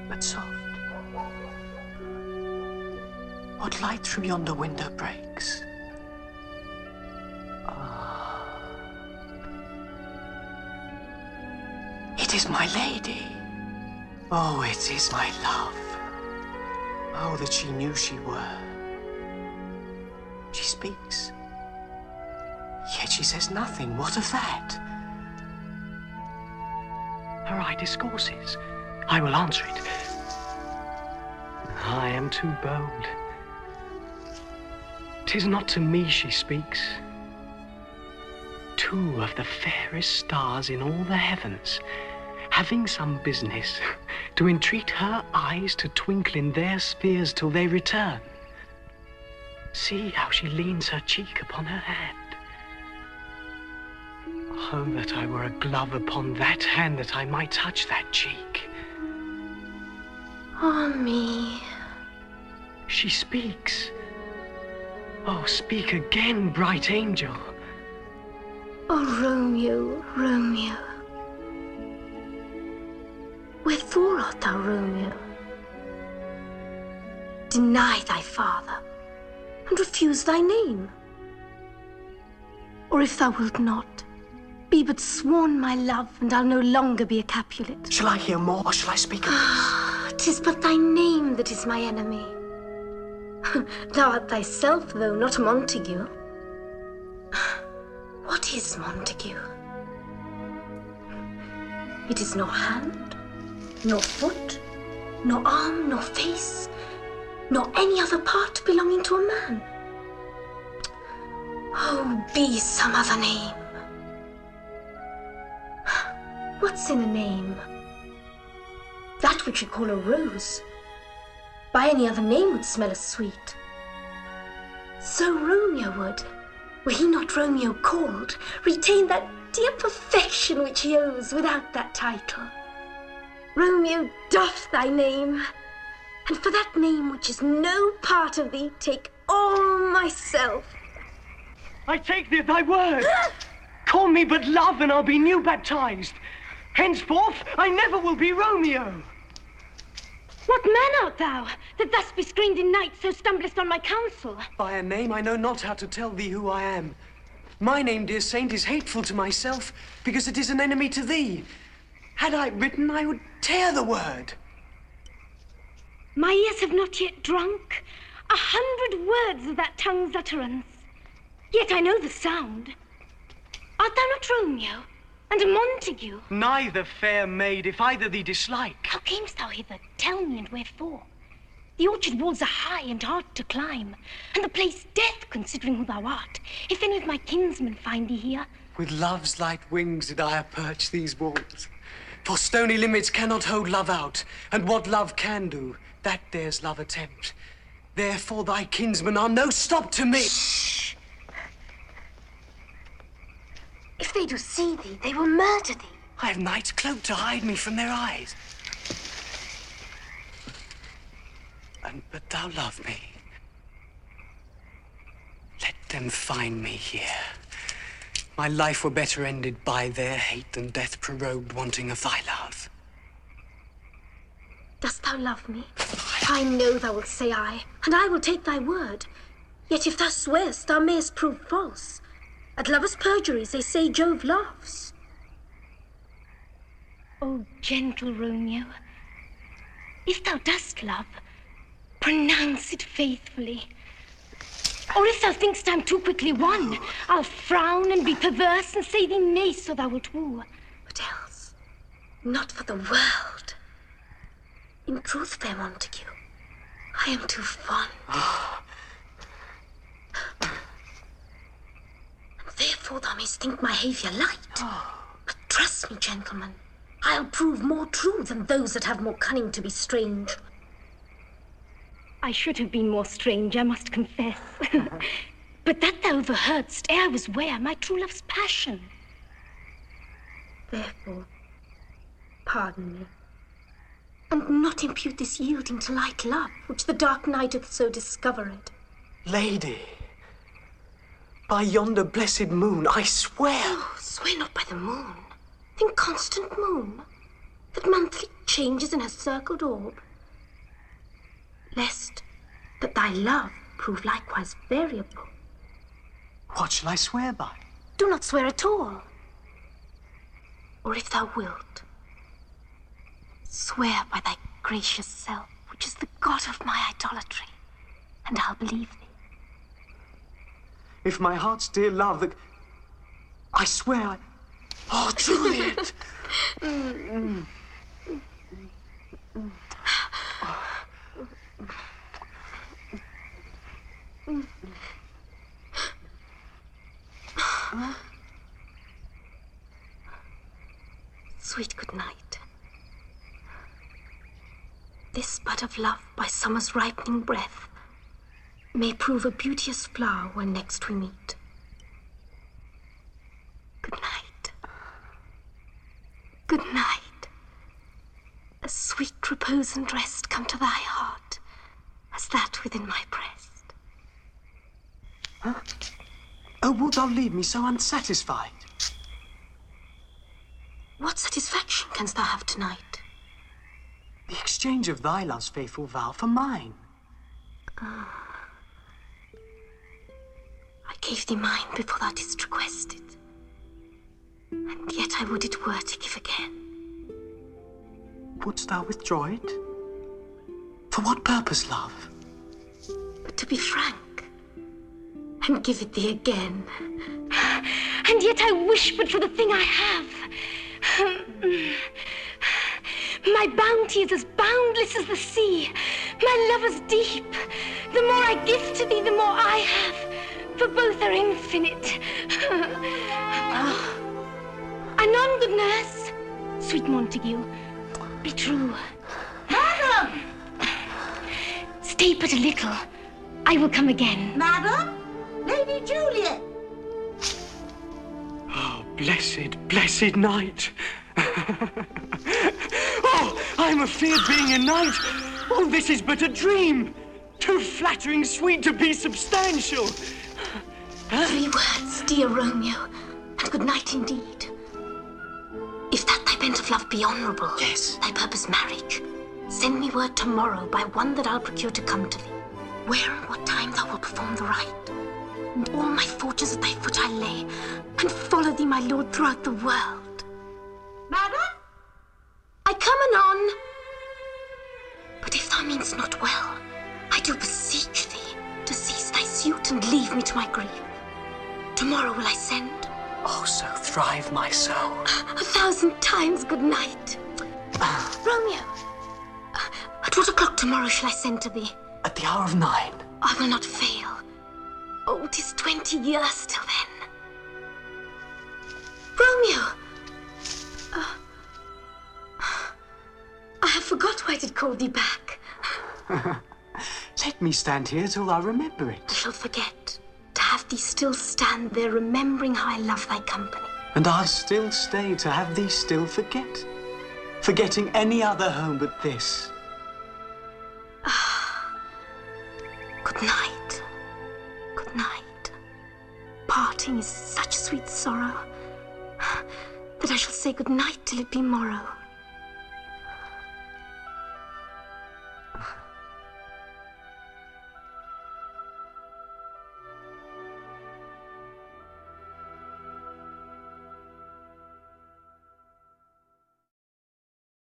but soft. What light from yonder window breaks? It is my lady. Oh, it is my love. Oh, that she knew she were. She speaks. Yet she says nothing. What of that? Her eye discourses. I will answer it. I am too bold. 'Tis not to me she speaks. Two of the fairest stars in all the heavens, having some business, to entreat her eyes to twinkle in their spheres till they return. See how she leans her cheek upon her hand. Oh, that I were a glove upon that hand, that I might touch that cheek. Ah, me. She speaks. Oh, speak again, bright angel. Oh, Romeo, Romeo. Wherefore art thou, Romeo? Deny thy father, and refuse thy name. Or if thou wilt not, be but sworn my love, and I'll no longer be a Capulet. Shall I hear more, or shall I speak of this? 'Tis but thy name that is my enemy. Thou art thyself, though not a Montague. What is Montague? It is nor hand, nor foot, nor arm, nor face, nor any other part belonging to a man. Oh, be some other name. What's in a name? That which you call a rose, by any other name would smell as sweet. So Romeo would, were he not Romeo called, retain that dear perfection which he owes without that title. Romeo doff thy name, and for that name which is no part of thee, take all myself. I take thee at thy word. Call me but love, and I'll be new baptized. Henceforth, I never will be Romeo. What man art thou, that thus bescreened in night so stumblest on my counsel? By a name I know not how to tell thee who I am. My name, dear saint, is hateful to myself, because it is an enemy to thee. Had I written, I would tear the word. My ears have not yet drunk 100 words of that tongue's utterance. Yet I know the sound. Art thou not Romeo, and a Montague? Neither, fair maid, if either thee dislike. How camest thou hither? Tell me, and wherefore? The orchard walls are high and hard to climb, and the place death, considering who thou art, if any of my kinsmen find thee here. With love's light wings did I approach these walls. For stony limits cannot hold love out, and what love can do, that dares love attempt. Therefore thy kinsmen are no stop to me. Shh! If they do see thee, they will murder thee. I have night's cloak to hide me from their eyes. But thou love me. Let them find me here. My life were better ended by their hate than death prorogued wanting of thy love. Dost thou love me? I know thou wilt say aye, and I will take thy word. Yet if thou swearest, thou mayest prove false. At lovers' perjuries they say Jove laughs. O gentle Romeo, if thou dost love, pronounce it faithfully. Or if thou think'st I'm too quickly won, I'll frown and be perverse and say thee nay, so thou wilt woo. What else? Not for the world. In truth, fair Montague, I am too fond. And therefore thou mayst think my behaviour light. But trust me, gentlemen, I'll prove more true than those that have more cunning to be strange. I should have been more strange, I must confess. But that thou overheardst ere I was ware my true love's passion. Therefore, pardon me, and not impute this yielding to light love, which the dark night hath so discovered. Lady, by yonder blessed moon, I swear. Oh, swear not by the moon, the inconstant moon, that monthly change changes in her circled orb, lest that thy love prove likewise variable. What shall I swear by? Do not swear at all. Or if thou wilt, swear by thy gracious self, which is the god of my idolatry, and I'll believe thee. If my heart's dear love, that I swear I... Oh, Juliet! Sweet good night. This bud of love by summer's ripening breath may prove a beauteous flower when next we meet. Good night. Good night. A sweet repose and rest come to thy heart as that within my breast. Huh? Oh, wilt thou leave me so unsatisfied? What satisfaction canst thou have tonight? The exchange of thy love's faithful vow for mine. I gave thee mine before thou didst request it. And yet I would it were to give again. Wouldst thou withdraw it? For what purpose, love? But to be frank, and give it thee again. And yet I wish but for the thing I have. My bounty is as boundless as the sea. My love is deep. The more I give to thee, the more I have. For both are infinite. Anon, good nurse. Sweet Montague, be true. Madam! Stay but a little. I will come again. Madam? Lady Juliet! Oh, blessed, blessed night. Oh, I'm afeard being a knight. Oh, this is but a dream. Too flattering sweet to be substantial. 3 words, dear Romeo, and good night indeed. If that thy bent of love be honourable, Yes. thy purpose marriage, send me word tomorrow by one that I'll procure to come to thee. Where and what time thou wilt perform the rite, and all my fortunes at thy foot I lay, and follow thee, my lord, throughout the world. Madam? I come anon. But if thou meanst not well, I do beseech thee to cease thy suit and leave me to my grief. Tomorrow will I send. Oh, so thrive my soul. 1,000 times good night. Romeo, at what o'clock tomorrow shall I send to thee? At the hour of 9. I will not fail. Oh, 'tis 20 years till then. Romeo! I have forgot why I did call thee back. Let me stand here till thou remember I it. shall forget to have thee still stand there, remembering how I love thy company. And I'll still stay to have thee still forget. Forgetting any other home but this. Good night. Good night. Parting is such sweet sorrow that I shall say good night till it be morrow.